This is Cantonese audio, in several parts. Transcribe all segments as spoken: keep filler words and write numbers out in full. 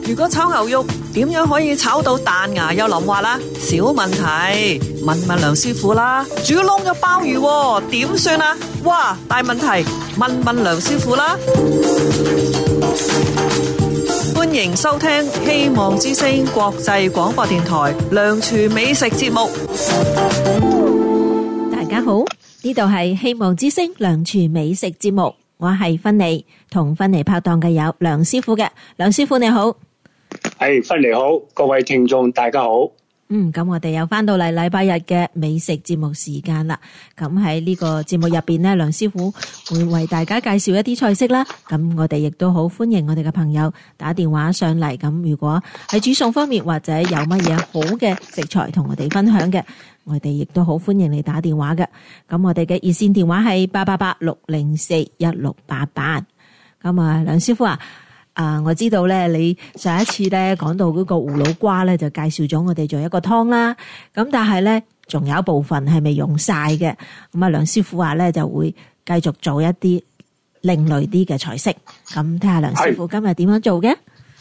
如果炒牛肉點樣可以炒到彈牙又淋滑啦？小問題，問問梁師傅啦。煮燶咗鮑魚點算啊？哇，大問題，問問梁師傅啦。歡迎收聽希望之聲國際廣播電台梁廚美食節目。 大家好，呢度係希望之聲梁廚美食節目，我係芬妮，同芬妮拍檔嘅有梁師傅嘅。梁師傅你好。 係，芬妮好，各位聽眾大家好。 嗯，咁我哋又翻到嚟禮拜日嘅美食節目時間啦。咁喺呢個節目入邊呢，梁師傅會為大家介紹一啲菜式啦。咁我哋亦都好歡迎我哋嘅朋友打電話上嚟。咁如果喺煮餸方面或者有乜嘢好嘅食材同我哋分享嘅，我哋亦都好歡迎你打電話嘅。咁我哋嘅熱線電話係八八八六零四一六八八。咁啊，梁師傅啊。啊，我知道咧，你上一次咧講到嗰個葫蘆瓜咧，就介紹咗我哋做一個湯啦。咁但係咧，仲有一部分係未用晒嘅。咁啊，梁師傅話咧就會繼續做一啲另類啲嘅菜式。咁睇下梁師傅今日點樣做嘅。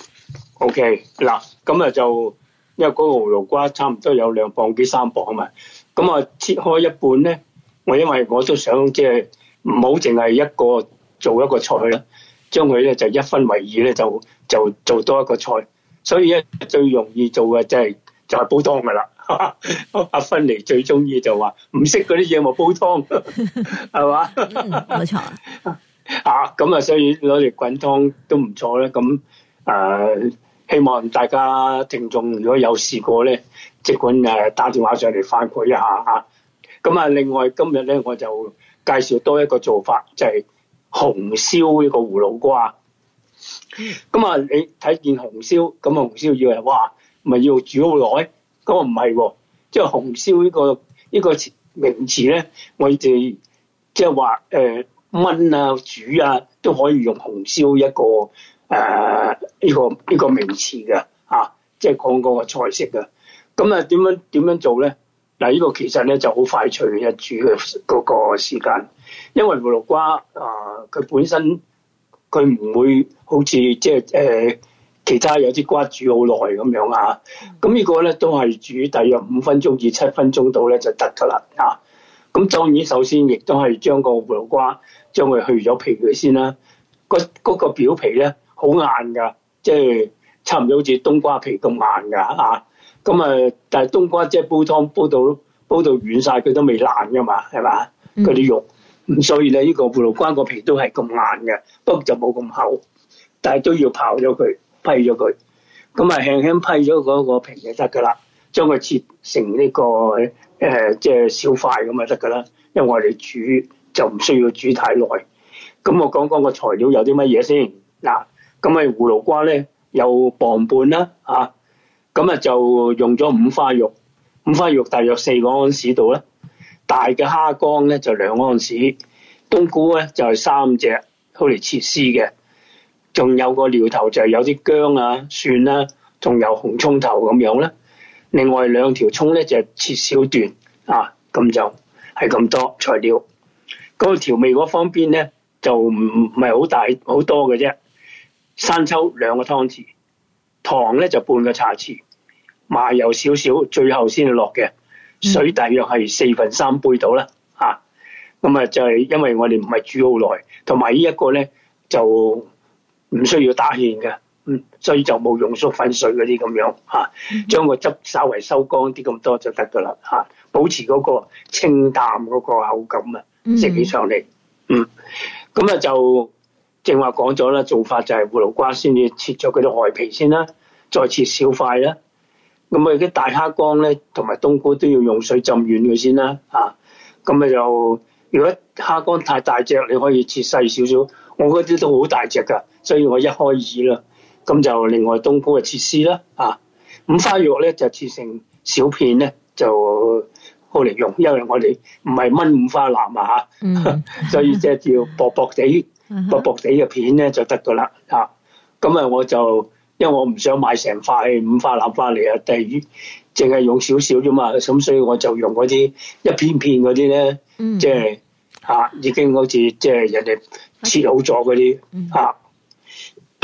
O K， 嗱，咁啊就因為嗰個葫蘆瓜差唔多有兩磅幾三磅啊嘛。咁啊切開一半咧，我因為我都想即係唔好淨係一個做一個菜啦。將佢咧就一分為二咧，就就做多一個菜，所以咧最容易做嘅就係就係煲湯噶啦。阿芬妮最中意就話唔識嗰啲嘢咪煲湯，係嘛？ 冇錯。 啊，咁啊，所以攞嚟滾湯都唔錯啦。咁誒，希望大家聽眾如果有試過咧，即管誒打電話上嚟反饋一下嚇。咁啊，另外今日咧我就介紹多一個做法，就係紅燒呢個葫蘆瓜，咁啊你睇見紅燒，咁啊紅燒以為哇，咪要煮好耐，咁啊唔係喎，即係紅燒呢個呢個名詞咧，我哋即係話誒燜啊煮啊都可以用紅燒一個誒呢個呢個名詞嘅嚇，即係講嗰個菜式嘅。咁啊點樣點樣做咧？嗱，呢個其實咧就好快脆嘅煮嘅嗰個時間。因為葫蘆瓜啊，佢、呃、本身佢唔會好似即係誒其他有啲瓜煮好耐咁樣啊。咁呢個咧都係煮大約五分鐘至七分鐘到咧就得㗎啦啊。咁當然首先亦都係將個葫蘆瓜將佢去咗皮佢先啦。嗰、那、嗰個表皮咧好硬㗎，即係差唔多好似冬瓜皮咁硬㗎啊。咁啊，但係冬瓜即係煲湯煲到煲到軟晒，佢都未爛㗎嘛，係嘛？嗰啲肉。咁所以咧，呢個葫蘆瓜個皮都係咁硬嘅，不過就冇咁厚，但係都要刨咗佢，批咗佢。咁啊，輕輕批咗嗰個皮就得噶啦，將佢切成呢、這個誒，即、呃、係、就是、小塊咁就得噶啦。因為我哋煮就唔需要煮太耐。咁我講講個材料有啲乜嘢先嗱。咁啊，葫蘆瓜咧有磅半啦，啊，咁啊就用咗五花肉，五花肉大約四個安士度啦。大嘅蝦乾咧就兩安士，冬菇咧就係、是、三隻，好嚟切絲嘅。仲有個料頭就係有啲薑啊、蒜啦、啊，仲有紅葱頭咁樣啦。另外兩條葱咧就係、切小段啊，咁就係咁多材料。嗰、那個調味嗰方面咧就唔唔係好大好多嘅啫。生抽兩個湯匙，糖咧就半個茶匙，麻油少少，最後先落嘅。水大約係四分三杯到啦，嚇咁啊就係因為我哋唔係煮好耐，同埋呢一個咧就唔需要打芡嘅，嗯，所以就冇用粟粉水嗰啲咁樣嚇，將個汁稍微收乾啲咁多就得噶啦嚇，保持嗰個清淡嗰個口感啊，食起上嚟，嗯，咁啊就正話講咗啦，做法就係葫蘆瓜先至切咗佢啲外皮先啦，再切小塊啦。咁啊啲大蝦乾咧，同埋冬菇都要用水浸軟佢先啦，啊，咁啊就如果蝦乾太大隻，你可以切細少少。我嗰啲都好大隻噶，所以我一開二啦。咁就另外冬菇啊切絲啦，啊，五花肉咧就切成小片咧，就好嚟用，因為我哋唔係炆五花腩啊，嗯、所以即係要薄薄地、薄薄地嘅片咧就得噶啦，啊，咁啊我就。因為我唔想買成塊五花腩翻嚟啊，第二淨係用少少啫嘛，咁所以我就用嗰啲一片片嗰啲咧，即係嚇已經好似即係人哋切好咗嗰啲嚇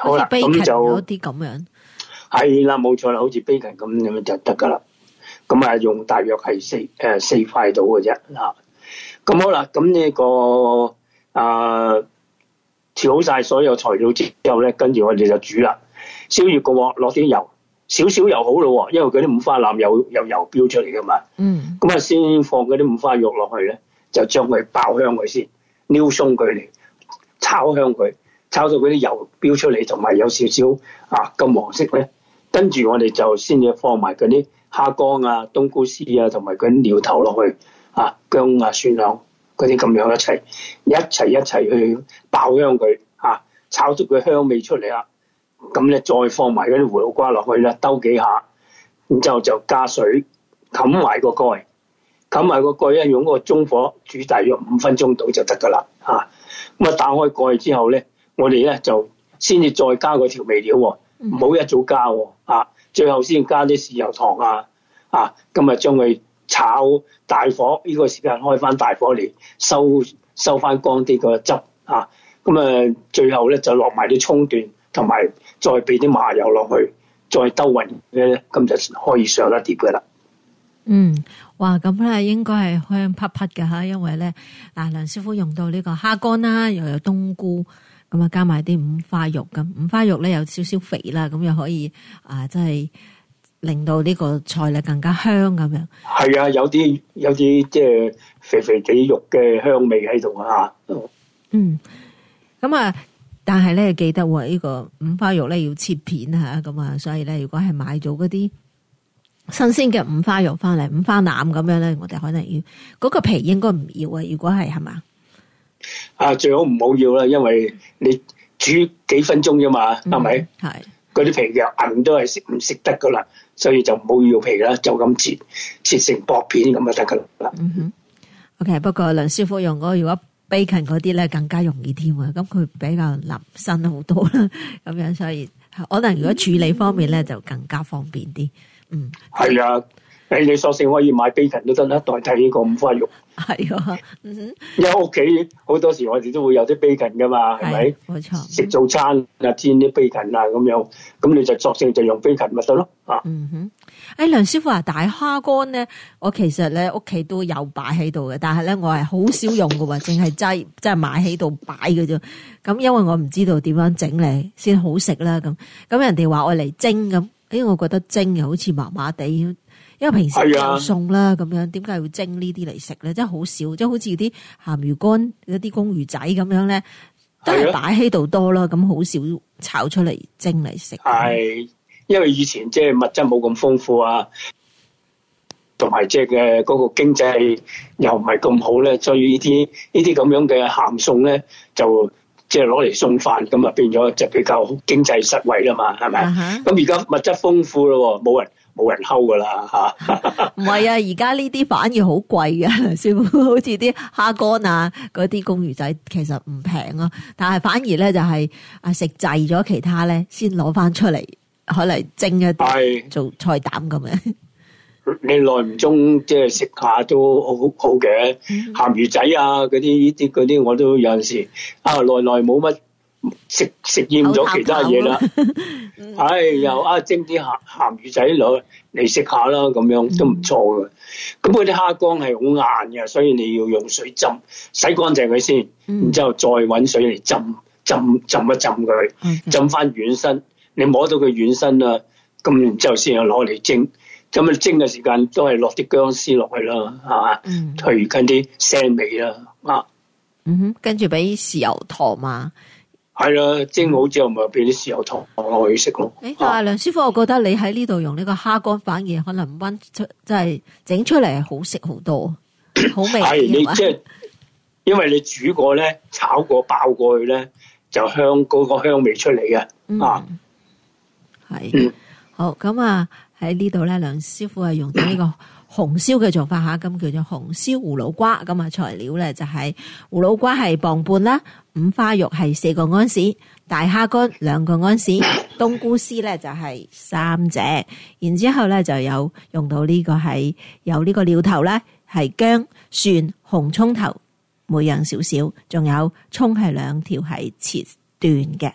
好啦， 好似 bacon 咁就有啲咁樣。 係啦，冇錯啦，好似 bacon 咁樣就得噶啦。咁啊，用大約係四誒四塊到嘅啫嚇。咁好啦，咁呢個啊調好晒所有材料之後咧，跟住我哋就煮啦。燒熱個鑊，落啲油，少少油好咯，因為嗰啲五花腩有有油飆出嚟噶嘛。 嗯。 咁啊，先放嗰啲五花肉落去咧，就將佢爆香佢先，撩鬆佢嚟，炒香佢，炒到嗰啲油飆出嚟，同埋有少少啊金黃色咧。跟住我哋就先至放埋嗰啲蝦乾啊、冬菇絲啊，同埋嗰啲料頭落去啊，薑啊、蒜香嗰啲咁樣一齊一齊一齊去爆香佢啊，炒出佢香味出嚟啦。咁咧再放埋嗰啲胡蘿瓜落去啦，兜幾下，然之後就加水，冚埋個蓋，冚埋個蓋咧，用個中火煮大約五分鐘到就得噶啦嚇。咁啊打開蓋之後咧，我哋咧就先至再加個調味料喎。唔好一早加喎，啊！最後先加啲豉油糖啊，啊！咁啊將佢炒大火，呢、這個時間開翻大火嚟收收翻乾啲個汁啊！咁啊最後咧就落埋啲葱段，同埋再俾啲麻油落去，再兜勻咧，咁就可以上一碟噶啦。 嗯，哇！咁咧應該係香噴噴嘅嚇，因為咧嗱梁師傅用到呢個蝦乾啦，又有冬菇。咁啊，加埋啲五花肉咁，五花肉咧有少少肥啦，咁又可以啊，真係令到呢個菜咧更加香咁樣。 係啊，有啲有啲即係肥肥地肉嘅香味喺度啊。 嗯，咁啊，但係咧記得喎，呢個五花肉咧要切片嚇，咁啊，所以咧如果係買咗嗰啲新鮮嘅五花肉翻嚟，五花腩咁樣咧，我哋可能要嗰個皮應該唔要啊。如果係係嘛？ 啊，最好唔好要啦，因為你煮幾分鐘啫嘛，係咪？係嗰啲皮嘅硬都係食唔食得噶啦，所以就唔好要皮啦，就咁切切成薄片咁就得噶啦。 嗯哼 ，OK， 不過梁師傅用嗰如果 bacon 嗰啲咧更加容易添啊，咁佢比較腍身好多啦，咁樣所以可能如果處理方面咧就更加方便啲。嗯，係啊。誒，你索性可以買 bacon 都得啦，代替呢個五花肉。 係啊，嗯哼， 因為屋企好多時我哋都會有啲 bacon 噶嘛，係咪？ 冇錯。 食早餐啊，煎啲 bacon 啊咁樣，咁你就索性就用 bacon 咪得咯。啊， 嗯哼。誒，梁師傅話大蝦乾咧，我其實咧屋企都有擺喺度嘅，但係咧我係好少用嘅喎，淨係擠即係買喺度擺嘅啫。咁因為我唔知道點樣整嚟先好食啦。咁咁人哋話我嚟蒸咁，誒，我覺得蒸又好似麻麻地。因為平時有餸啦，咁樣點解要蒸呢啲嚟食咧？即係好少，即係好似啲鹹魚乾、嗰啲公魚仔咁樣咧，都係擺喺度多啦。咁好少炒出嚟蒸嚟食。 係，因為以前即係物質冇咁豐富啊，同埋即係嘅嗰個經濟又唔係咁好咧，所以呢啲呢啲咁樣嘅鹹餸咧，就即係攞嚟餸飯，咁啊變咗就比較經濟實惠啦嘛，係咪？咁而家物質豐富咯，冇人。冇人睺噶啦嚇， 唔係啊！而家呢啲反而好貴啊，師傅，好似啲蝦乾啊，嗰啲公魚仔其實唔平啊，但係反而咧就係啊食滯咗其他咧，先攞翻出嚟，可能蒸一啲做菜膽咁樣。 你耐唔中即係食下都好好嘅，鹹魚仔啊嗰啲呢啲嗰啲我都有陣時啊耐耐冇乜。食食厭咗其他嘢啦，唉、哎，又啊蒸啲鹹鹹魚仔落嚟食下啦，咁樣都唔錯嘅。咁嗰啲蝦乾係好硬嘅，所以你要用水浸，洗乾淨佢先，嗯、然之後再搵水嚟浸浸浸一浸佢，嗯、浸翻軟身。你摸到佢軟身啦，咁然之後先又攞嚟蒸。咁啊蒸嘅時間都係落啲薑絲落去啦，係嘛，去緊啲腥味啦，啊， 嗯哼，跟住俾豉油糖嘛。 係啦，蒸好之後咪俾啲豉油糖落去食咯。 誒，但係梁師傅，我覺得你喺呢度用呢個蝦乾，反而可能溫出，即係整出嚟係好食好多，好味。 係你即係，因為你煮過咧、炒過、爆過去咧，就香嗰、嗰個香味出嚟嘅。 嗯、 啊， 係、嗯、好咁啊！喺呢度咧，梁師傅係用咗呢個紅燒嘅做法吓，咁叫做紅燒葫蘆瓜。咁啊，材料咧就係葫蘆瓜係磅半啦，五花肉係四個安士，大蝦乾兩個安士，冬菇絲咧就係三隻，然之後咧就有用到呢個係有呢個料頭咧係薑、蒜、紅蔥頭，每樣少少，仲有蔥係兩條係切段嘅。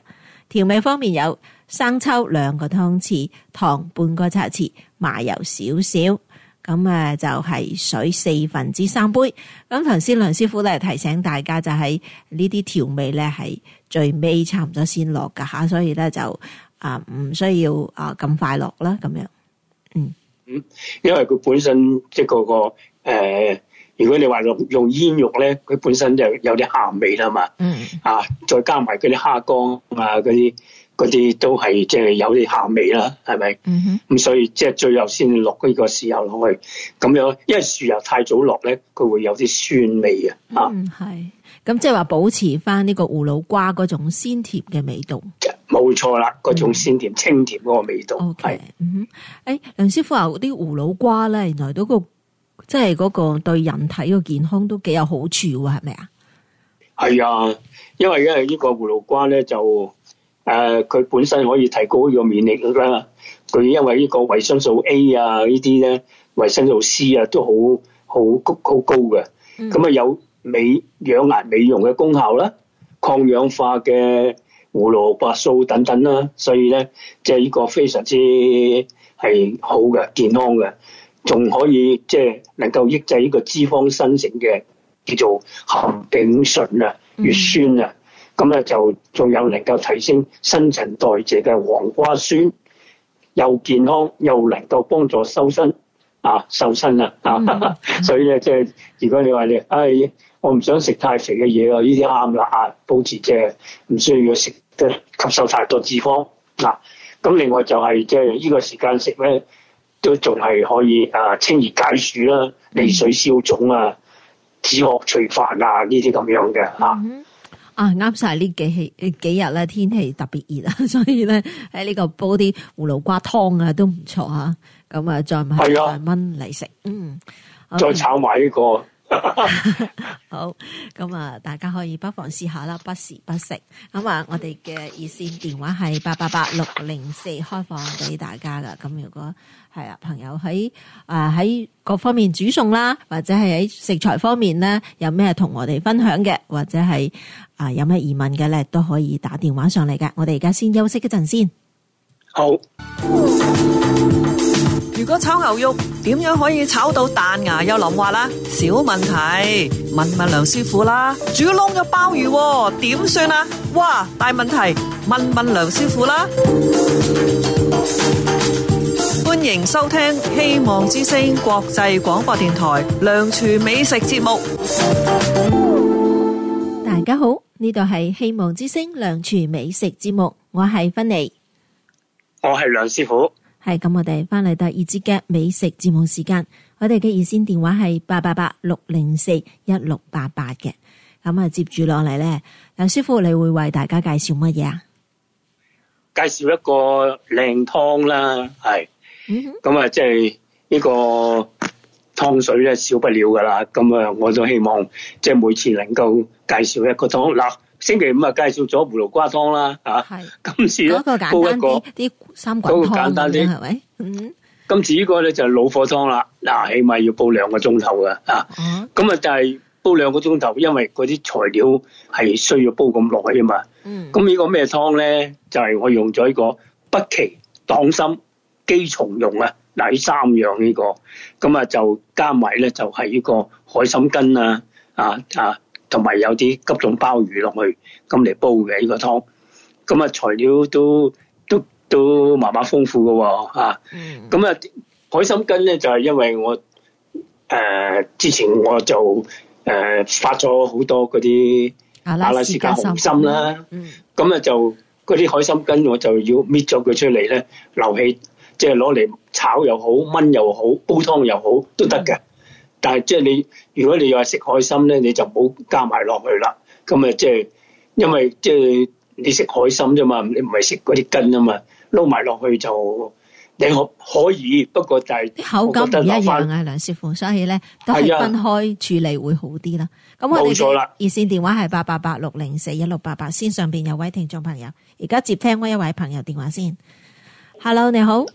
調味方面有生抽兩個湯匙，糖半個茶匙，麻油少少。咁啊，就係水四分之三杯。咁頭先梁師傅咧提醒大家，就係呢啲調味咧係最尾差唔多先落噶吓，所以咧就啊唔需要啊咁快落啦，咁樣。嗯嗯，因為佢本身即係嗰個誒、呃，如果你話用用煙肉咧，佢本身就有啲鹹味啦嘛。嗯。啊，再加埋嗰啲蝦乾啊，嗰啲。嗰啲都係即係有啲鹹味啦，係咪？嗯哼。咁所以即係最後先落呢個豉油落去，咁樣，因為豉油太早落咧，佢會有啲酸味啊。 嗯，係。咁即係話保持翻呢個葫蘆瓜嗰種鮮甜嘅味道。 冇錯啦，嗰種鮮甜、嗯、清甜嗰個味道。 O K。嗯哼。誒，梁師傅話啲葫蘆瓜咧，原來嗰個即係嗰個對人體個健康都幾有好處喎，係咪啊？ 係啊，因為因為呢個葫蘆瓜咧就。誒，佢、呃、本身可以提高呢個免疫力啦。佢因為呢個維生素 A 啊，呢啲咧維生素 C 啊，都好好高好高嘅。咁啊、嗯、有美養顏美容嘅功效啦，抗氧化嘅胡蘿蔔素等等啦。所以咧，即係呢個非常之係好嘅，健康嘅，仲可以即係、就是、能夠抑制呢個脂肪生成嘅叫做含丙醇啊、乙酸啊。嗯咁咧就仲有能夠提升新陳代謝嘅黃瓜酸，又健康又能夠幫助修身啊，瘦身啊，嗯、所以咧即係如果你話你，唉、哎，我唔想食太肥嘅嘢啊，呢啲啱啦啊，保持即係唔需要食得吸收太多脂肪嗱。咁、啊、另外就係即係呢個時間食咧，都仲係可以啊清熱解暑啦、利水消腫啊、止渴除煩啊呢啲咁樣嘅啊。嗯啊，啱晒呢幾幾日咧，天氣特別熱啊，所以咧喺呢個煲啲葫蘆瓜湯啊都唔錯啊。咁啊，再買再炆嚟食，嗯， 再炒埋呢個。 好，咁啊，大家可以不妨試下啦，不時不食。咁啊，我哋嘅熱線電話係八八八六零四，開放俾大家噶。咁如果係啊，朋友喺啊喺各方面煮餸啦，或者係喺食材方面咧，有咩同我哋分享嘅，或者係啊有咩疑問嘅咧，都可以打電話上嚟嘅。我哋而家先休息一陣先。 好。 如果炒牛肉點樣可以炒到彈牙又腍滑啦？小問題，問問梁師傅啦。煮燶咗鮑魚點算啊？哇，大問題，問問梁師傅啦。歡迎收聽希望之聲國際廣播電台梁廚美食節目。 大家好，呢度係希望之聲梁廚美食節目，我係芬妮， 我係梁師傅。 係咁，我哋翻嚟第二節嘅美食節目時間，我哋嘅熱線電話係八八八六零四一六八八嘅。咁啊，接住落嚟咧，梁師傅你會為大家介紹乜嘢啊？ 介紹一個靚湯啦，係，咁啊，即係呢個湯水咧少不了噶啦。咁啊，我都希望即係每次能夠介紹一個湯嗱。星期五啊，介紹咗葫蘆瓜湯啦，吓。係。今次咧，煲一個啲三滾湯，簡單啲係咪？嗯。 今次呢個咧就係老火湯啦，嗱，起碼要煲兩個鐘頭噶，啊。咁啊，就係煲兩個鐘頭，因為嗰啲材料係需要煲咁耐啊嘛。嗯。咁呢個咩湯咧？就係我用咗呢個北芪、黨參、姬松茸啊，嗱，呢三樣呢個，咁啊就加埋咧就係呢個海參根啊，啊啊。同埋有啲急凍鮑魚落去，咁嚟煲嘅呢個湯，咁啊材料都都都麻麻豐富嘅喎，嚇。咁啊海參根咧就係因為我誒之前我就誒發咗好多嗰啲阿拉斯加紅參啦，咁啊就嗰啲海參根我就要搣咗佢出嚟咧，留起即係攞嚟炒又好，炆又好，煲湯又好都得嘅。但係即係你，如果你又係食海參咧，你就唔好加埋落去啦。咁啊，即係因為即係你食海參啫嘛，你唔係食嗰啲根啊嘛，撈埋落去就你可可以，不過但係口感唔一樣啊，梁師傅，所以咧都係分開處理會好啲啦。咁我哋嘅熱線電話係八八八六零四一六八八，線上邊有位聽眾朋友，而家接聽我一位朋友電話先。Hello， 你好。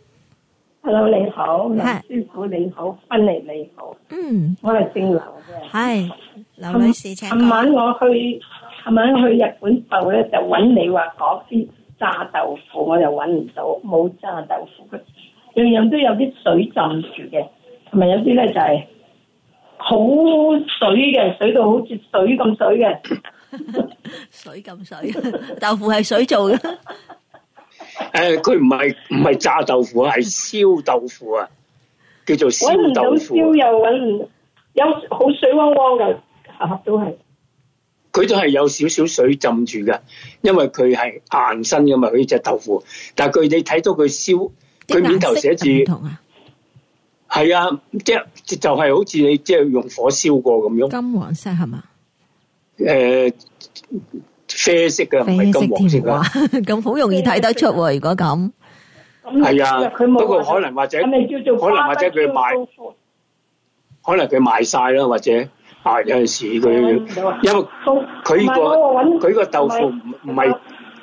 Hello， 你好，梁師傅你好，芬妮你好，嗯，我係姓劉嘅， 係劉女士請講。 琴晚我去琴晚去日本埠咧，就揾你話講啲炸豆腐，我又揾唔到，冇炸豆腐嘅，樣樣都有啲水浸住嘅，同埋有啲咧就係好水嘅，水到好似水咁水嘅。 水咁水，豆腐係水做嘅。 誒，佢唔係唔係炸豆腐，係燒豆腐啊，叫做燒豆腐。 揾唔到燒又揾唔，有好水汪汪嘅，盒盒都係。 佢都係有少少水浸住嘅，因為佢係硬身噶嘛，佢呢隻豆腐。但係佢你睇到佢燒，佢面頭寫住係啊，即係就係好似你即係用火燒過咁樣。 金黃色係嘛？ 誒，啡色嘅，唔係金黃色嘅。 咁好容易睇得出喎，如果咁。 係啊，不過可能或者可能或者佢賣，可能佢賣晒啦，或者。啊！有陣時佢，因為佢個佢個豆腐唔唔係，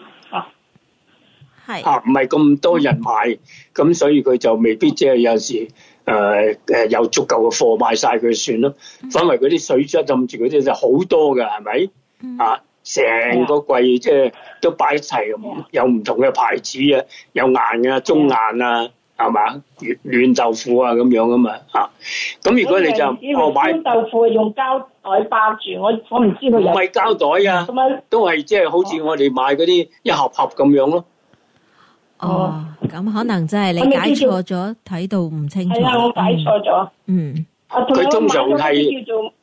係啊，唔係咁多人買，咁所以佢就未必即係有陣時誒誒有足夠嘅貨賣晒佢算咯。反為嗰啲水質浸住嗰啲就好多㗎，係咪？啊，成個櫃即係都擺一齊，有唔同嘅牌子啊，有硬啊、中硬啊。係嘛？嫩豆腐啊咁樣啊嘛嚇，咁如果你就我買豆腐係用膠袋包住，我我唔知佢有。唔係膠袋啊，都係即係好似我哋買嗰啲一盒盒咁樣咯。 哦，咁可能真係你解錯咗，睇到唔清楚。 係啊，我解錯咗。 嗯。 佢通常係叫做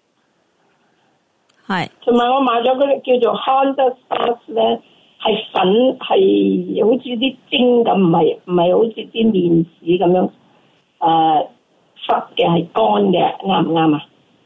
係。 同埋我買咗嗰啲叫做 Honda sauce 咧。係粉，係好似啲蒸咁，唔係唔係好似啲麵豉咁樣誒忽嘅，係乾嘅，啱唔啱啊？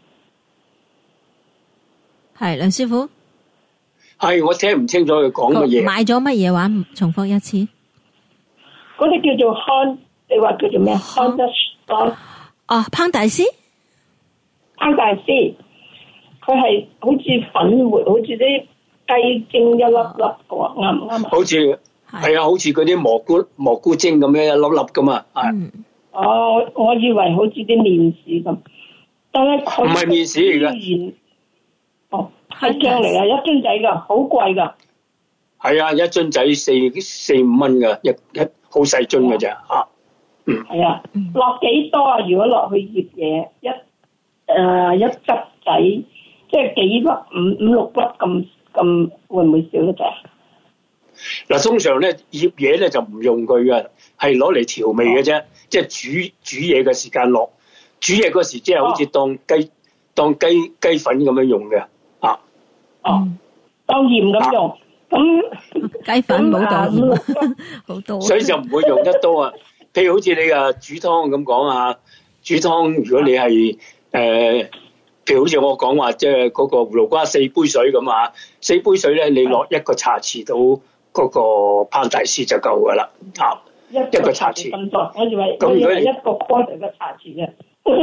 係梁師傅， 係我聽唔清楚佢講乜嘢。買咗乜嘢話？重複一次。 嗰啲叫做 Han，你話叫做咩 Honda sauce？ 哦，烹大師， 烹大師，佢係好似粉末，好似啲。雞精一粒粒嘅喎，啱唔啱啊？好似係啊，好似嗰啲蘑菇蘑菇精咁樣一粒粒噶嘛，係、嗯。哦，我以為好似啲麵豉咁，但係佢唔係麵豉嚟嘅。哦，係醬嚟啊，一樽仔㗎，好貴㗎。係啊，一樽仔四四五蚊㗎，一一好細樽㗎咋嚇。嗯。係啊，落幾多啊？如果落去醃嘢，一誒、呃、一汁仔，即係幾粒五五六粒咁。咁會唔會少得滯？嗱，通常咧醃嘢咧就唔用佢嘅，係攞嚟調味嘅啫、哦，即係煮煮嘢嘅時間落，煮嘢嗰時即係好似當雞、哦、當雞雞粉咁樣用嘅，啊，哦，當鹽咁用，咁雞粉冇當鹽，好多，所以就唔會用得多啊。譬如好似你啊煮湯咁講啊，煮湯如果你係誒。呃譬如好似我講話，即係嗰個葫蘆瓜四杯水咁啊，四杯水咧，你落一個茶匙到嗰個烹大師就夠噶啦，啊，一個茶匙咁多，我以為我以為一個 quarter 嘅茶匙嘅，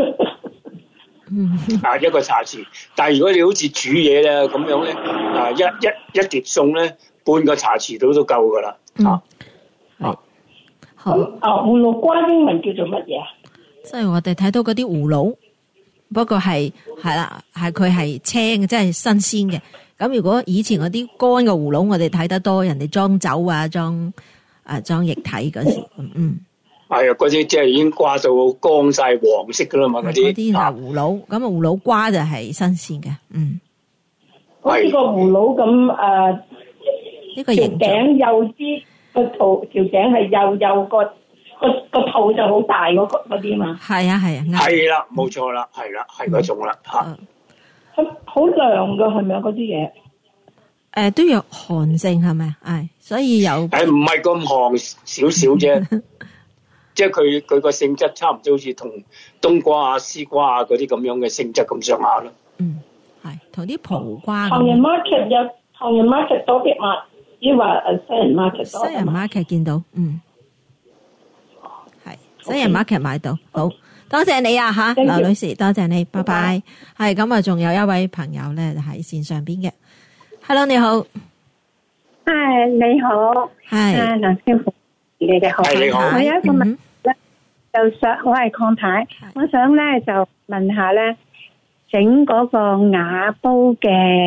啊一個茶匙，但係如果你好似煮嘢咧咁樣咧，啊一一一碟餸咧，半個茶匙到都夠噶啦，啊，啊，好啊，葫蘆瓜英文叫做乜嘢啊？ 即係我哋睇到嗰啲葫蘆。不過係係啦，係佢係青嘅，即係新鮮嘅。咁如果以前嗰啲乾嘅葫蘆，我哋睇得多，人哋裝酒啊，裝啊裝液體嗰時，嗯，係啊，嗰啲即係已經掛到乾晒黃色噶啦嘛，嗰啲嗰啲係葫蘆，咁啊葫蘆瓜就係新鮮嘅，嗯。 好似個葫蘆咁誒，呢個條頸幼啲，個肚條頸係幼幼個。個個肚就好大嗰嗰啲嘛，係啊係啊，係啦冇錯啦，係啦係嗰種啦吓，好好涼噶係咪啊嗰啲嘢？誒都有寒性係咪？係所以有誒唔係咁寒少少啫，即係佢佢個性質差唔多好似同冬瓜啊、絲瓜啊嗰啲咁樣嘅性質咁上下咯。嗯，係同啲葡瓜。唐人 market 有唐人 market 多啲嘛？抑或誒西人 market 多？西人 market 見到嗯。西人 market 買到，好多謝你啊吓，劉女士，多謝你，拜拜。係咁啊，仲有一位朋友咧喺線上邊嘅 ，Hello 你好，係你好，係梁師傅，你嘅好，你好，我有一個問題咧，就想我係鄺太，我想咧就問下咧，整嗰個瓦煲嘅誒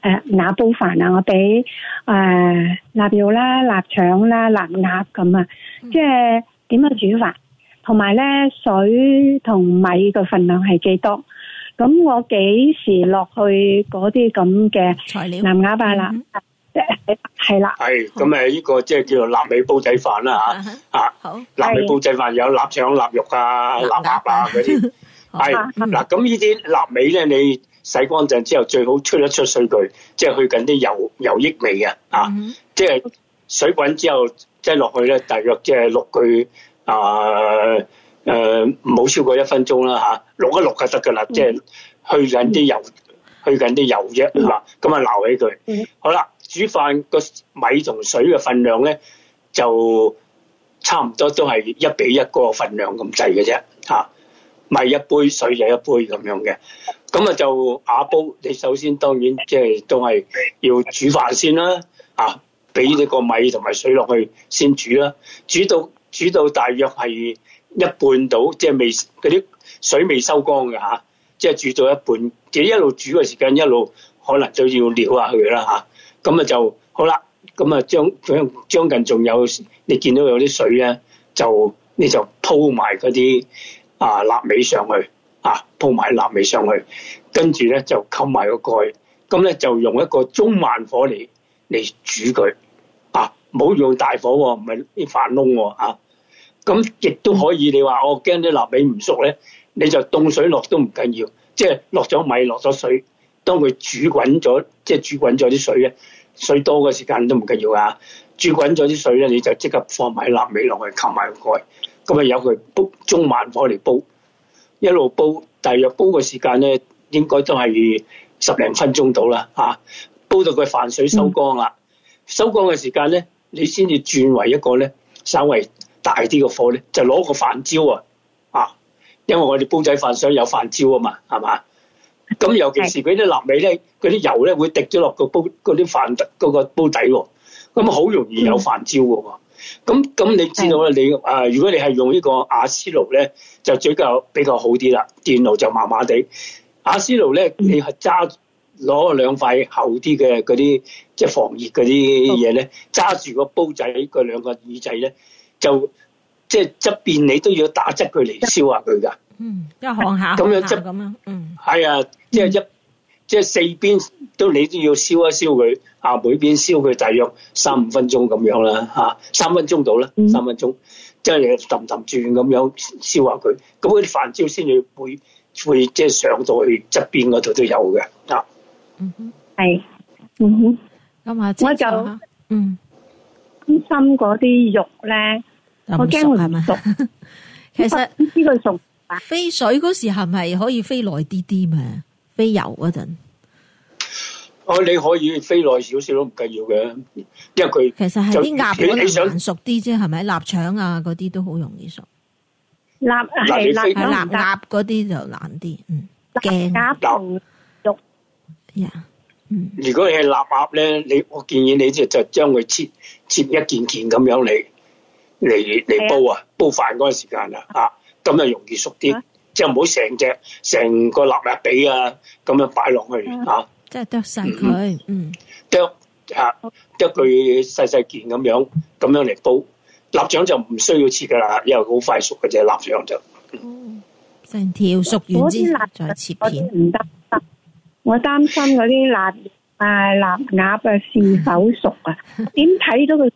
誒鴨煲飯啊，我俾誒臘肉啦、臘腸啦、臘鴨咁啊，即係點樣煮法，同埋咧水同米嘅份量係幾多？咁我幾時落去嗰啲咁嘅材料？ 臘鴨啊臘，即係係啦。 係咁誒，呢個即係叫做臘味煲仔飯啦嚇啊！ 好， 臘味煲仔飯有臘腸、臘肉啊、臘鴨啊嗰啲。係嗱，咁呢啲臘味咧，你洗乾淨之後，最好出一出水佢，即係去緊啲油油益味啊！啊，即係水滾之後，即係落去咧，大約即係淥佢啊誒，唔好超過一分鐘啦嚇，淥一淥就得噶啦，即係去緊啲油，去緊啲油啫嗱，咁啊撈起佢。好啦，煮飯個米同水嘅份量咧，就差唔多都係一比一個份量咁滯嘅啫嚇。米一杯，水就一杯咁樣嘅，咁啊就瓦煲。你首先當然即係都係要煮飯先啦，啊，俾呢個米同埋水落去先煮啦，煮到煮到大約係一半到，即係未嗰啲水未收乾嘅嚇，即係煮到一半，即係一路煮嘅時間一路可能就要撩下佢啦嚇，咁啊就好啦，咁啊將將將近仲有你見到有啲水咧，就你就鋪埋嗰啲。啊，臘味上去，啊，鋪埋臘味上去，跟住咧就冚埋個蓋，咁咧就用一個中慢火嚟嚟煮佢，啊，唔好用大火喎，唔係啲飯燶喎，啊，咁亦都可以。你話我驚啲臘味唔熟咧，你就凍水落都唔緊要，即係落咗米落咗水，當佢煮滾咗，即係煮滾咗啲水咧，水多嘅時間都唔緊要啊，煮滾咗啲水咧，你就即刻放埋臘味落去，冚埋個蓋。咁啊，由佢煲中慢火嚟煲，一路煲，大約煲嘅時間咧，應該都係十零分鐘到啦嚇。煲到佢飯水收乾啦，嗯、收乾嘅時間咧，你先至轉為一個咧稍微大啲嘅火咧，就攞個飯焦啊啊！因為我哋煲仔飯想有飯焦啊嘛，係嘛？咁尤其是嗰啲臘味咧，嗰啲油咧會滴咗落個煲嗰啲飯嗰個煲底喎，咁好容易有飯焦嘅喎。嗯咁咁你知道咧，你啊、呃，如果你係用呢個瓦斯爐咧，就比較比較好啲啦。電爐就麻麻地。瓦斯爐咧，你係揸攞兩塊厚啲嘅嗰啲即係防熱嗰啲嘢咧，揸住個煲仔嗰兩個耳仔咧，就即係側邊你都要打側佢嚟燒下佢㗎。 嗯，一行下咁樣側咁樣。嗯，係啊，即係一。即係四邊都你都要燒一燒佢，啊每邊燒佢大約三五分鐘咁樣啦，嚇三分鐘到啦，三分鐘，即係氹氹轉咁樣燒下佢，咁嗰啲飯焦先至會會即係上到去側邊嗰度都有嘅，啊， 嗯哼，係，嗯哼， 咁啊，我就嗯擔心嗰啲肉咧，我驚會唔熟， 其實呢個熟飛水嗰時係咪可以飛耐啲啲嘛？飛油嗰陣， 哦，你可以飛耐少少都唔緊要嘅，因為佢其實係啲鴨可能難熟啲啫，係咪？臘腸啊嗰啲都好容易熟， 臘係臘臘鴨嗰啲就難啲，嗯，驚鴨同肉呀，嗯。 如果你係臘鴨咧，你我建議你即係就將佢切切一件件咁樣嚟嚟嚟煲啊，煲飯嗰個時間啊，啊，咁啊容易熟啲。即係唔好成隻成個臘鴨髀啊咁樣擺落去嚇， 即係剁晒佢，嗯， 剁嚇剁佢細細件咁樣咁樣嚟煲。臘腸就唔需要切噶啦，因為好快熟嘅啫。臘腸就成條熟完之後再切片。 唔得，我擔心嗰啲臘啊臘鴨啊是否熟啊？點睇到佢？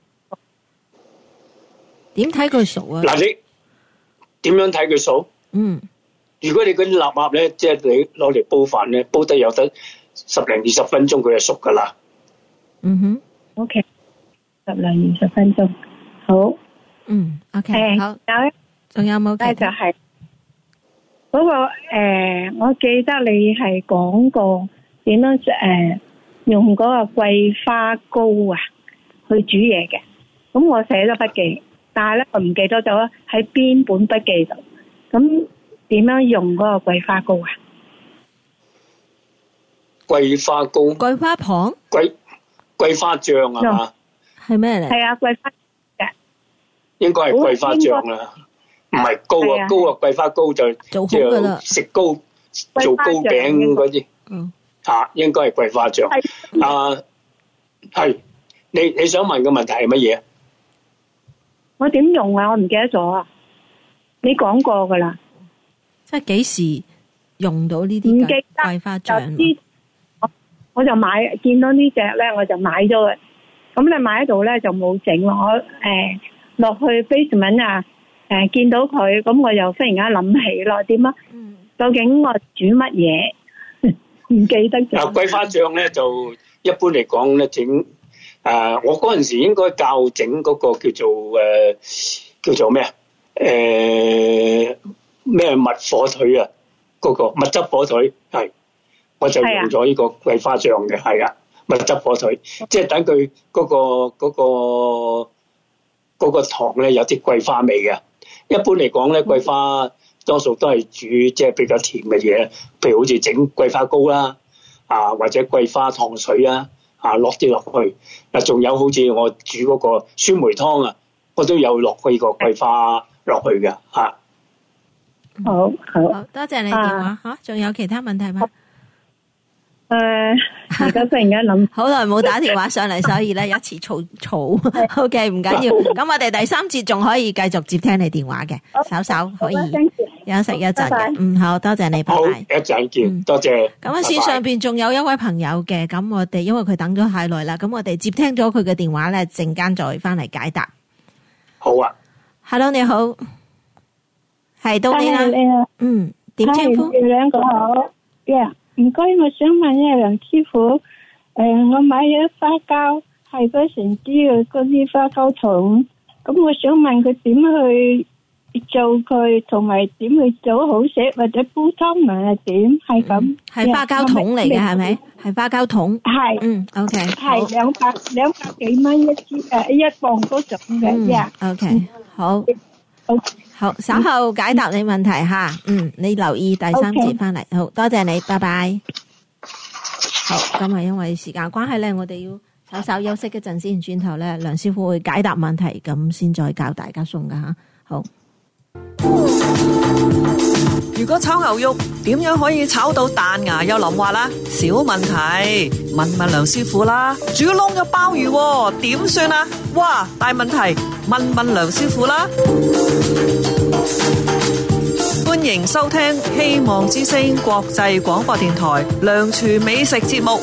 點睇佢熟啊？ 嗱，你點樣睇佢熟？ 嗯。 如果你嗰啲臘鴨咧，即係你攞嚟煲飯咧，煲得有得十零二十分鐘，佢就熟噶啦。 嗯哼 ，OK，十零二十分鐘，好。 嗯 ，OK， 誒好。 有咧， 仲有冇？ 咧就係嗰個誒，我記得你係講過點樣誒用嗰個桂花糕啊去煮嘢嘅。咁我寫咗筆記，但係咧我唔記得咗喺邊本筆記度。咁點樣用嗰個桂花糕啊？ 桂花糕、 桂花糖、 桂桂花醬係嘛？ 係咩嚟？ 係啊，桂花嘅， 應該係桂花醬啦，唔係糕啊，糕啊桂花糕就做好噶啦， 食糕做糕餅嗰啲。 嗯， 啊，應該係桂花醬。啊，係你你想問嘅問題係乜嘢？ 我點用啊？我唔記得咗啊！你講過噶啦， 即係幾時用到呢啲嘅桂花醬？ 我就買見到呢隻咧，我就買咗嘅。咁你買喺度咧就冇整咯。我誒落去 basement 啊，誒見到佢，咁我又忽然間諗起咯，點啊？究竟我煮乜嘢？唔記得咗。 啊，桂花醬咧就一般嚟講咧整誒，我嗰陣時應該教整嗰個叫做誒叫做咩啊？誒咩蜜火腿啊？嗰個蜜汁火腿係。我就用咗呢個桂花醬嘅，係啊，蜜汁火腿，即係等佢嗰個嗰個嗰個糖咧有啲桂花味嘅。一般嚟講咧，桂花多數都係煮即係比較甜嘅嘢，譬如好似整桂花糕啦，啊或者桂花糖水啊，啊落啲落去。嗱，仲有好似我煮嗰個酸梅湯啊，我都有落呢個桂花落去嘅嚇。 好好， 好多謝你電話嚇，仲有其他問題嗎？ 誒，而家忽然間諗， 好耐冇打電話上嚟，所以咧一次嘈嘈。O K， 唔緊要。咁我哋第三節仲可以繼續接聽你電話嘅，稍稍可以休息一陣嘅。嗯，好多謝你，拜拜。 一陣見，多謝。 咁喺線上邊仲有一位朋友嘅，咁我哋因為佢等咗太耐啦，咁我哋接聽咗佢嘅電話咧，陣間再翻嚟解答。 好啊 ，Hello， 你好，係到你啦。嗯，點稱呼？ 兩個好，yeah。唔該，我想問一下梁師傅，誒、呃，我買咗花膠，係嗰成支嘅嗰啲花膠桶，咁我想問佢點去做佢，同埋點去做好食或者煲湯啊？點係咁？ 係花膠桶嚟嘅係咪？係花膠桶。係。嗯 ，OK。 係兩百兩百幾蚊一支誒，一磅嗰種嘅呀。 OK， 好。 好。 好，稍後解答你問題吓，嗯，你留意第三節翻嚟，好多謝你，拜拜。好，咁啊，因為時間關係咧，我哋要稍稍休息一陣先，轉頭咧，梁師傅會解答問題，咁先再教大家送噶吓。好。 如果炒牛肉點樣可以炒到彈牙又腍滑啦？小問題，問問梁師傅啦。煮燶嘅鮑魚點算啊？哇，大問題，問問梁師傅啦。歡迎收聽希望之聲國際廣播電台梁廚美食節目。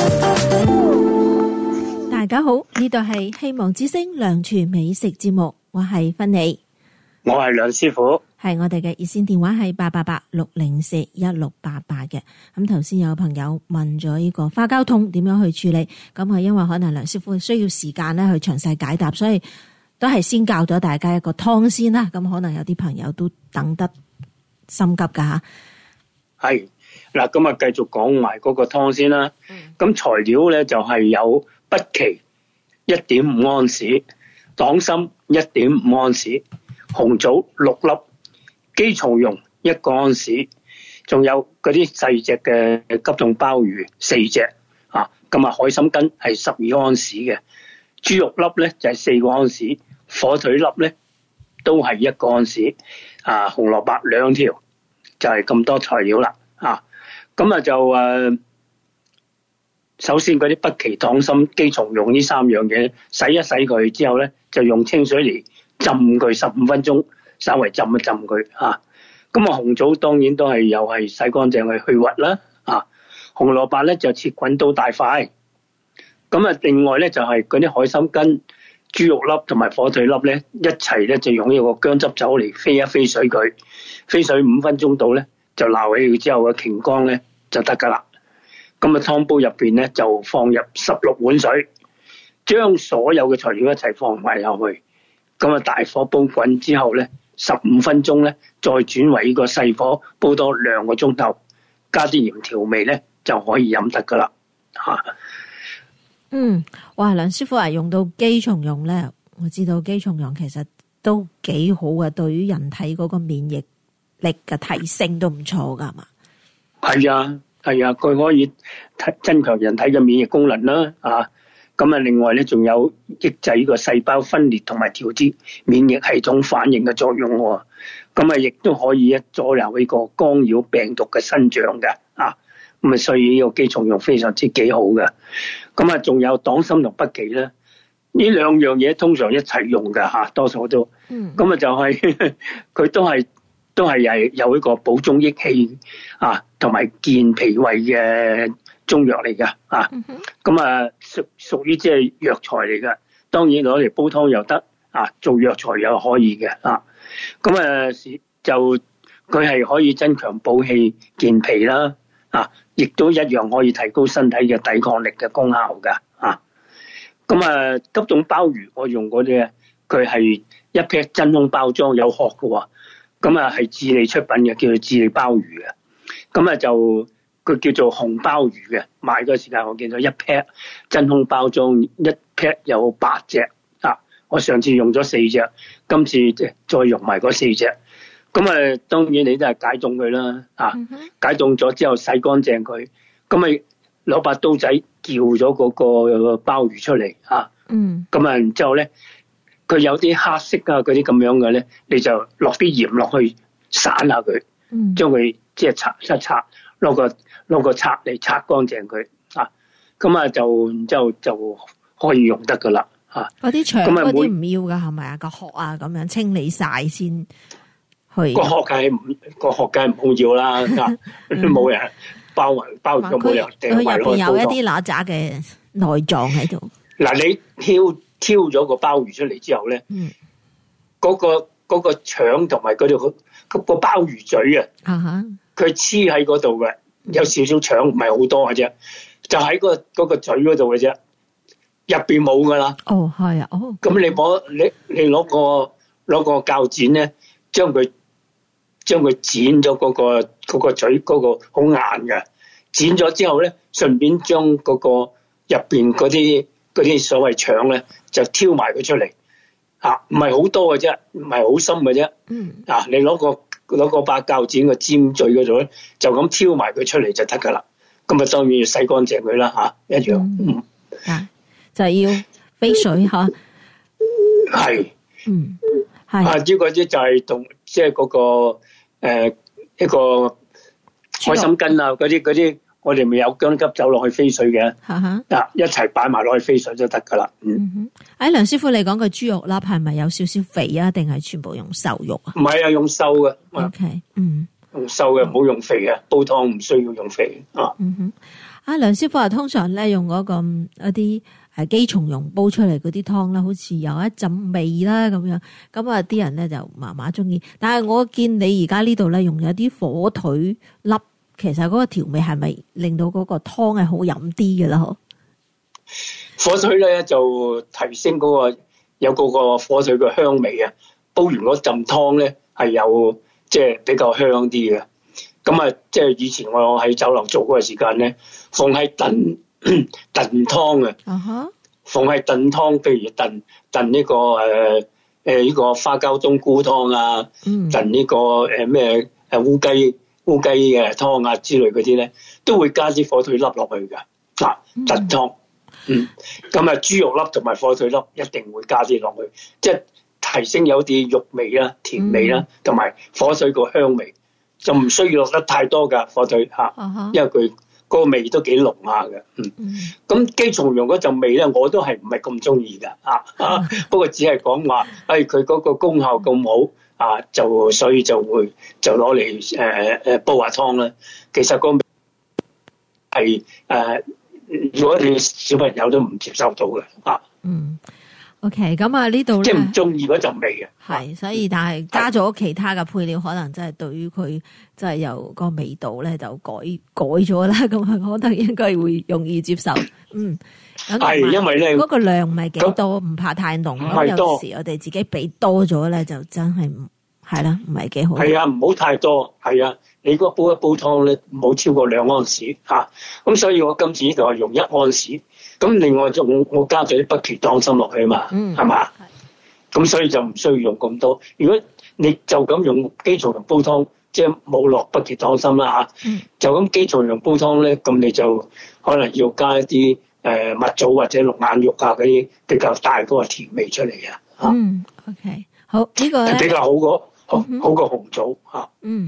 大家好，呢度係希望之聲梁廚美食節目，我係芬妮， 我係梁師傅。 係我哋嘅熱線電話係八八八六零四一六八八嘅。咁頭先有朋友問咗呢個花膠桶點樣去處理，咁係因為可能梁師傅需要時間咧去詳細解答，所以都係先教咗大家一個湯先啦。咁可能有啲朋友都等得心急噶吓。係嗱，咁啊繼續講埋嗰個湯先啦。咁、嗯、材料咧就係有北芪一點五安士，黨參一點五安士，紅棗六粒。雞松茸一個安士，仲有嗰啲細隻嘅急凍鮑魚四隻啊，咁啊海參根係十二安士嘅，豬肉粒咧就係四個安士，火腿粒咧都係一個安士，啊紅蘿蔔兩條，就係咁多材料啦啊，咁啊就誒，首先嗰啲北芪、黨參、雞松茸呢三樣嘢洗一洗佢之後咧，就用清水嚟浸佢十五分鐘。稍微浸一浸佢啊，咁啊紅棗當然都係又係洗乾淨去去核啦啊，紅蘿蔔咧就切滾刀大塊，咁啊另外咧就係嗰啲海參根、豬肉粒同埋火腿粒咧一齊咧就用呢個薑汁酒嚟飛一飛水佢，飛水五分鐘到咧就撈起佢之後嘅擎乾咧就得噶啦，咁啊湯煲入邊咧就放入十六碗水，將所有嘅材料一齊放埋入去，咁啊大火煲滾之後咧。十五分鐘咧，再轉為呢個細火煲多兩個鐘頭，加啲鹽調味咧就可以飲得噶啦吓。 嗯，哇，梁師傅啊，用到雞松茸咧，我知道雞松茸其實都幾好啊，對於人體嗰個免疫力嘅提升都唔錯噶嘛。 係啊，係啊，佢可以增強人體嘅免疫功能啦啊。咁啊，另外咧，仲有抑制呢個細胞分裂同埋調節免疫系統反應嘅作用喎。咁啊，亦都可以一阻撓呢個干擾病毒嘅生長嘅啊。咁咁啊，所以呢個肌蟲用非常之幾好嘅。咁啊，仲有黨參同北芪咧，呢兩樣嘢通常一齊用㗎嚇，多數都。嗯。咁啊就係佢都係都係係有一個補中益氣啊，同埋健脾胃嘅中藥嚟㗎啊。咁啊屬屬於即係藥材嚟㗎，當然攞嚟煲湯又得啊，做藥材又可以嘅啊。咁啊就佢係可以增強補氣健脾啦。啊！亦都一樣可以提高身體嘅抵抗力嘅功效㗎啊！咁啊，急凍鮑魚我用嗰啲，佢係一劈真空包裝有殼嘅喎，咁啊係智利出品嘅，叫做智利鮑魚嘅。咁啊就佢叫做紅鮑魚嘅，買嗰時間我見到一劈真空包裝，一劈有八隻啊！我上次用咗四隻，今次再用埋嗰四隻。咁啊，當然你都係解凍佢啦，啊，解凍咗之後洗乾淨佢，咁咪攞把刀仔撬咗嗰個鮑魚出嚟，啊，嗯，咁啊，然之後咧，佢有啲黑色啊嗰啲咁樣嘅咧，你就落啲鹽落去散下佢，嗯，將佢即係擦一擦，攞個攞個刷嚟擦乾淨佢，啊，咁啊就然之後就可以用得噶啦，啊， 嗰啲腸嗰啲唔要噶係咪啊？個殼啊咁樣清理晒先。個殼梗係唔個殼梗係唔好要啦，冇人包埋包完就冇人掟埋落去。 佢入邊有一啲乸渣嘅內臟喺度。 嗱，你挑挑咗個鮑魚出嚟之後咧，嗯，嗰個嗰個腸同埋嗰度個個鮑魚嘴啊，佢黐喺嗰度嘅，有少少腸唔係好多嘅啫，就喺個嗰個嘴嗰度嘅啫，入邊冇噶啦。 哦，係啊，哦。 咁你攞你你攞個攞個鉸剪咧，將佢。將佢剪咗嗰個嗰個嘴嗰個好硬嘅，剪咗之後咧，順便將嗰個入邊嗰啲嗰啲所謂腸咧，就挑埋佢出嚟，啊，唔係好多嘅啫，唔係好深嘅啫，嗯，啊，你攞個攞個把鉸剪個尖嘴嗰度咧，就咁挑埋佢出嚟就得噶啦，咁啊當然要洗乾淨佢啦，吓，一樣，嗯， 啊，就係要飛水吓， 係， 嗯，係， 啊，呢個咧就係同即係嗰個。誒、呃，一個海參根啊，嗰啲嗰啲，我哋咪有薑汁走落去飛水嘅，嗱、uh-huh. 一齊擺埋落去飛水就得噶啦。嗯， 誒，梁師傅，你講個豬肉粒係咪有少少肥啊？定係全部用瘦肉啊？ 唔係啊，用瘦嘅。 O K， 嗯， 用瘦嘅，唔好用肥嘅，煲湯唔需要用肥啊。 嗯哼，啊，梁師傅啊，通常咧用嗰、那個一啲。係雞松茸煲出嚟嗰啲湯咧，好似有一陣味啦咁樣，咁啊啲人咧就麻麻中意。但係我見你而家呢度咧用咗啲火腿粒，其實嗰個調味係咪令到嗰個湯係好飲啲嘅啦？嗬， 火腿咧就提升嗰、那個有嗰個火腿嘅香味啊！煲完嗰陣湯咧係有即係比較香啲嘅。咁啊，即係以前我喺酒樓做嗰個時間咧，逢係燉。燉湯啊， uh-huh. 逢係燉湯，譬如燉燉呢個誒誒呢個花膠冬菇湯啊，燉、mm. 呢個誒咩誒烏雞烏雞嘅湯啊之類嗰啲咧，都會加啲火腿粒落去噶，嗱燉湯，嗯，咁啊豬肉粒同埋火腿粒一定會加啲落去，即係提升有啲肉味啦、甜味啦，同、mm. 埋火腿個香味，就唔需要落得太多噶火腿吓， uh-huh. 因為佢。個味都幾濃下嘅，嗯，咁雞松茸嗰陣味咧，我都係唔係咁中意噶，啊，啊不過只係講話，誒佢嗰個功效咁好，啊就所以就會就攞嚟誒誒煲下湯啦。其實個味係誒、呃，如果你小朋友都唔接受到嘅，啊，嗯。 O K， 咁啊呢度咧， 即係唔中意嗰陣味嘅， 係，所以但係加咗其他嘅配料，可能真係對於佢即係由個味道咧就改改咗啦，咁啊可能應該會容易接受。嗯， 係因為咧嗰個量唔係幾多，唔怕太濃。咁有時我哋自己俾多咗咧，就真係唔係啦，唔係幾好。 係啊，唔好太多。係啊，你嗰煲一煲湯咧，唔好超過兩安士吓。咁、啊、所以我今次呢度係用一安士。咁另外仲我加咗啲北芪黨參落去啊嘛，係、嗯、嘛？咁所以就唔需要用咁多。如果你就咁用雞松茸煲湯，即係冇落北芪黨參啦嚇，就咁雞松茸煲湯咧，咁你就可能要加一啲誒、呃、蜜棗或者龍眼肉啊嗰啲比較大嗰個甜味出嚟嘅嚇。 嗯 ，OK，好、這個、呢個咧比較好過好、嗯、好過紅棗嚇。 嗯。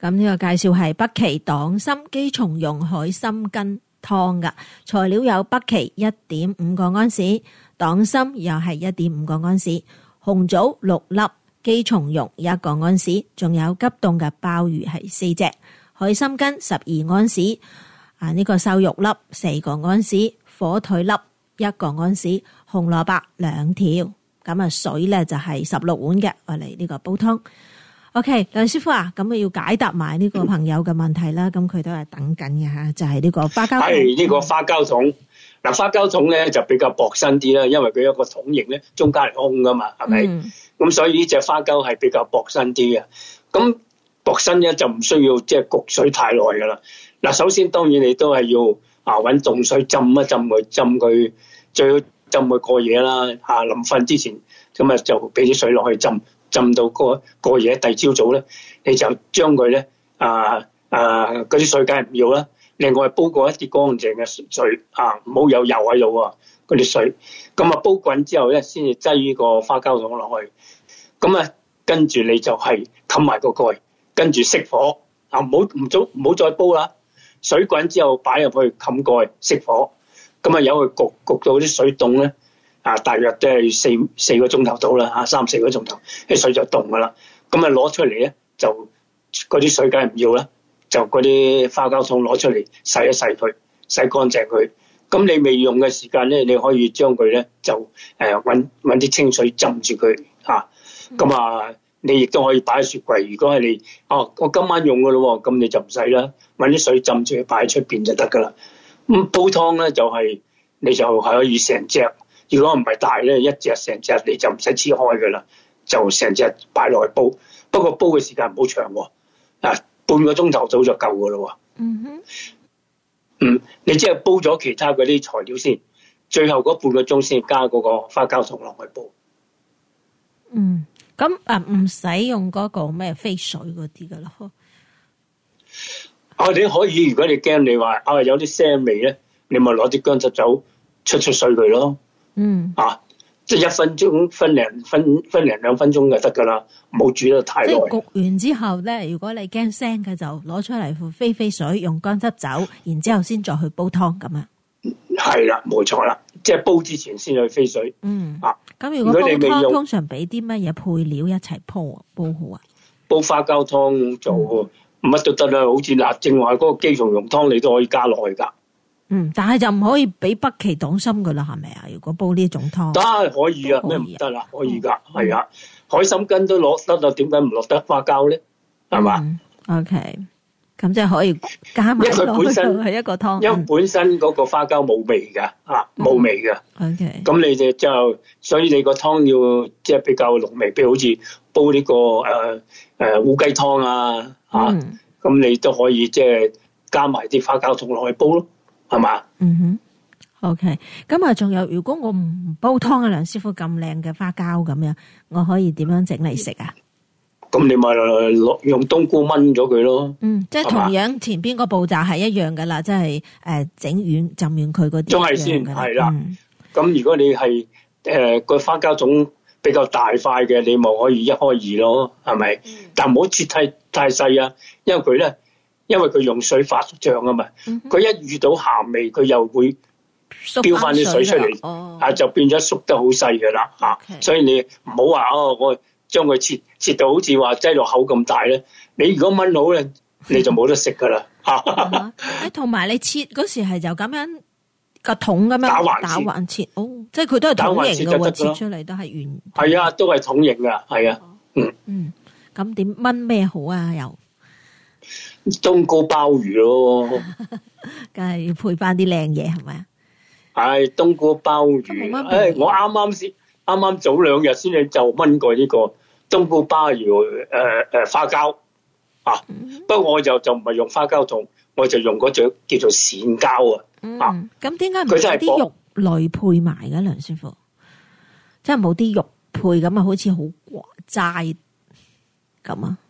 咁呢個介紹係北芪黨參姬松茸海參羹湯噶，材料有北芪一點五個安士，黨參又係一點五個安士，紅棗六粒，姬松茸一個安士，仲有急凍嘅鮑魚係四隻，海參羹十二安士，啊呢、這個瘦肉粒四個安士，火腿粒一個安士，紅蘿蔔兩條，咁啊水咧就係十六碗嘅，我嚟呢個煲湯。OK， 梁師傅啊，咁要解答埋呢個朋友嘅問題啦，咁佢都係等緊嘅吓，就係、是、呢個花膠桶。 係呢個花膠桶，嗱花膠桶咧就比較薄身啲啦，因為佢有個桶形咧，中間係空噶嘛，係咪？咁、嗯、所以呢隻花膠係比較薄身啲嘅。咁薄身咧就唔需要即係焗水太耐噶啦。嗱，首先當然你都係要啊搵凍水浸一浸佢，浸佢最好浸佢過夜啦。吓臨瞓之前咁啊就俾啲水落去浸。浸到過過夜，第二朝早咧，你就將佢咧啊啊嗰啲水梗係唔要啦。另外煲過一啲乾淨嘅水啊，唔好有油喺度喎，嗰啲水。咁啊煲滾之後咧，先至擠呢個花膠桶落去。咁啊，跟住你就係冚埋個蓋，跟住熄火啊，唔好唔早唔好再煲啦。水滾之後擺入去冚蓋熄火，咁啊由佢焗焗到啲水凍咧。啊，大約都係四四個鐘頭到啦，嚇三四個鐘頭，啲水就凍噶啦。咁啊攞出嚟咧，就嗰啲水梗係唔要啦，就嗰啲花膠桶攞出嚟洗一洗佢，洗乾淨佢。咁你未用嘅時間咧，你可以將佢咧就誒揾揾啲清水浸住佢嚇。咁啊，嗯、你亦都可以擺喺雪櫃。如果係你哦、啊，我今晚用噶咯喎，咁你就唔使啦，揾啲水浸住佢擺喺出邊就得噶啦。咁煲湯咧就係、是、你就係可以成隻。如果唔係大咧，一隻成隻你就唔使切開噶啦，就成隻擺落去煲。不過煲嘅時間唔好長喎，啊半個鐘頭早就夠噶啦。嗯哼，嗯，你即係煲咗其他嗰啲材料先，最後嗰半個鐘先加嗰個花膠桶落去煲。 嗯，咁啊唔使用嗰個咩飛水嗰啲噶咯。 啊，你可以，如果你驚你話啊有啲腥味咧，你咪攞啲薑汁酒出出水佢咯。嗯，啊，即係一分鐘分零分分零兩分鐘就得噶啦，唔好煮得太耐。即係焗完之後咧，如果你驚腥嘅就攞出嚟飛飛水，用薑汁酒，然之後先再去煲湯咁啊。 係啦，冇錯啦，即係煲之前先去飛水。嗯，啊， 咁如果煲湯通常俾啲乜嘢配料一齊煲啊？煲好啊？ 煲花膠湯就乜、嗯、都得啦，好似嗱正話嗰個姬松茸湯，你都可以加落去噶。 嗯，但係就唔可以俾北芪黨參噶啦，係咪啊？如果煲呢種湯， 得可以啊，咩唔得啦？可以噶，係、嗯、啊，海參羹都落得啦，點解唔落得花膠咧？係嘛、嗯、？OK，咁即係可以加埋落去係一個湯， 因為本身嗰個花膠冇味噶，啊冇味噶。OK，咁你哋就所以你個湯要即係比較濃味，譬如好似煲呢、這個誒誒烏雞湯啊，吓、啊、咁、嗯、你都可以即係加埋啲花膠桶落去煲咯。係嘛？ 嗯哼 ，OK。咁啊，仲有，如果我唔煲湯啊，梁師傅咁靚嘅花膠咁樣，我可以點樣整嚟食啊？ 咁你咪落用冬菇炆咗佢咯。 嗯，即係同樣前邊個步驟係一樣噶啦，即係誒整軟浸軟佢嗰啲。 都係先係啦。咁、嗯、如果你係誒個花膠種比較大塊嘅，你咪可以一開二咯，係咪？嗯、但唔好切太太細啊，因為佢咧。因為佢用水發脹啊嘛，佢、嗯、一遇到鹹味，佢又會飆翻啲水出嚟，啊、哦、就變咗縮得好細噶啦，啊、okay. 所以你唔好話哦，我將佢切切到好似話擠落口咁大咧，你如果炆好咧，你就冇得食噶啦， 誒，同埋你切嗰時係就咁樣個桶咁樣打橫打橫切，哦，即係佢都係桶形嘅喎，切出嚟都係圓， 係啊，都係桶形噶，係啊，嗯嗯，咁點炆咩好啊？又？ 冬菇鮑魚咯， 梗係要配翻啲靚嘢，係咪啊？ 係冬菇鮑魚，誒、哎，我啱啱先，啱啱早兩日先至就炆過呢個冬菇鮑魚，誒、呃、誒花膠啊、嗯，不過我就就唔係用花膠桶，我就用嗰隻叫做鱔膠啊。啊， 咁點解唔係啲肉類配埋嘅，梁師傅？即係冇啲肉配咁啊，好似好齋咁啊？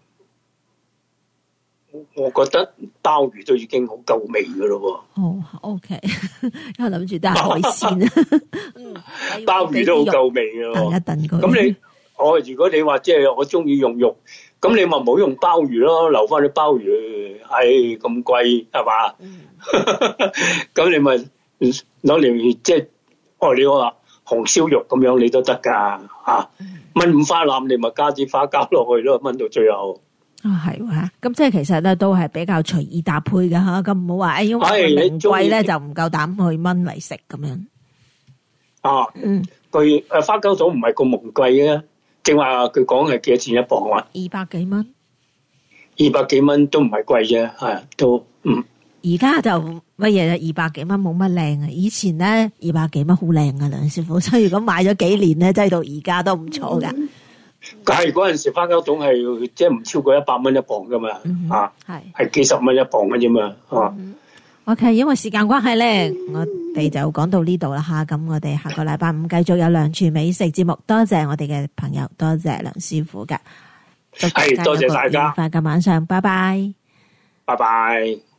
我覺得鮑魚都已經好夠味噶咯喎。 哦 ，OK，我諗住都係海鮮啊。 嗯，鮑魚都好夠味噶咯。 燉一燉佢。 咁你，我如果你話即係我中意用肉， 咁你咪唔好用鮑魚咯，留翻啲鮑魚，唉咁貴係嘛？咁你咪攞嚟即係哦，你話紅燒肉咁樣你都得噶嚇，炆五花腩你咪加啲花膠落去咯，炆到最後。 啊係喎，咁即係其實咧都係比較隨意搭配嘅嚇，咁唔好話誒因為名貴咧就唔夠膽去炆嚟食咁樣。 啊，嗯，佢誒花膠粽唔係咁蒙貴嘅，正話佢講係幾多錢一磅啊？ 二百幾蚊， 二百幾蚊都唔係貴啫，係都嗯。 而家就乜嘢啊？二百幾蚊冇乜靚啊！以前咧二百幾蚊好靚啊，梁師傅。所以如果買咗幾年咧，即係到而家都唔錯噶。 但係嗰陣時花膠粽係即係唔超過一百蚊一磅噶嘛，嗯、啊係係幾十蚊一磅嘅啫嘛，啊。 嗯、OK， 因為時間關係咧，我哋就講到呢度啦吓。咁我哋下個禮拜五繼續有梁廚美食節目。多謝我哋嘅朋友，多謝梁師傅嘅。 係多謝大家。 快嘅晚上，拜拜。 拜拜。